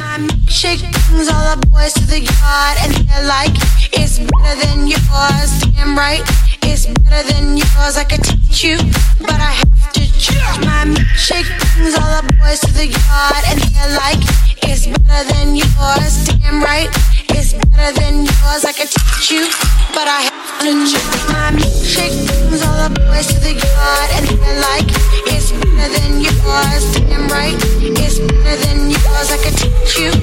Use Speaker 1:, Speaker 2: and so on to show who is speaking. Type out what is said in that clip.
Speaker 1: My milkshake brings all the boys to the yard, and they're like, it's better than yours. Damn right, it's better than yours. I could teach you, but I have to choose. My milkshake brings all the boys to the yard, and they're like, it's better than yours. Damn right, it's better than yours. I could teach you, but I have to choose. My milkshake brings all the boys to the yard, and they're like, it's better than yours. Damn right, it's better than yours. I could teach you,